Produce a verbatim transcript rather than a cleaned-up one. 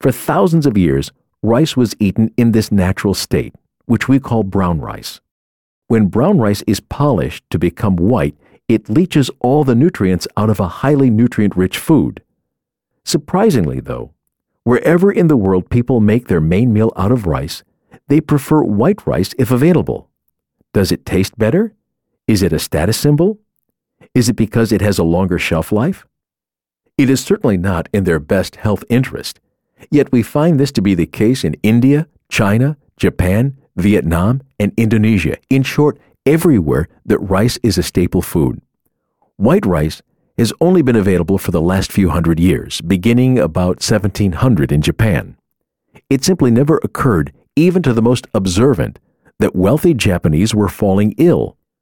For thousands of years, rice was eaten in this natural state, which we call brown rice. When brown rice is polished to become white, it leaches all the nutrients out of a highly nutrient-rich food. Surprisingly, though, wherever in the world people make their main meal out of rice, they prefer white rice if available. Does it taste better? Is it a status symbol? Is it because it has a longer shelf life? It is certainly not in their best health interest, yet we find this to be the case in India, China, Japan, Vietnam, and Indonesia. In short, everywhere that rice is a staple food. White rice has only been available for the last few hundred years, beginning about seventeen hundred in Japan. It simply never occurred, even to the most observant, that wealthy Japanese were falling ill